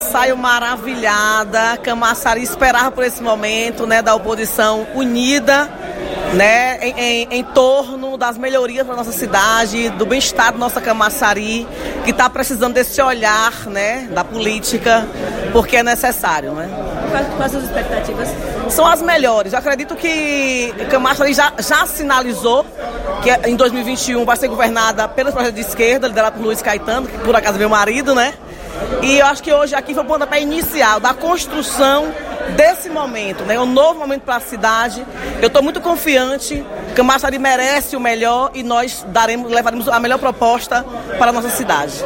Saio maravilhada. Camaçari esperava por esse momento, né, da oposição unida, né, em torno das melhorias para nossa cidade, do bem-estar da nossa Camaçari, que está precisando desse olhar, né, da política, porque é necessário, né? Quais as expectativas? São as melhores. Eu acredito que Camaçari já sinalizou que em 2021 vai ser governada pelos projetos de esquerda, liderado por Luiz Caetano, que por acaso é meu marido, né? E eu acho que hoje aqui foi o pontapé inicial da construção desse momento, né? Um novo momento para a cidade. Eu estou muito confiante que Camaçari merece o melhor e nós levaremos a melhor proposta para a nossa cidade.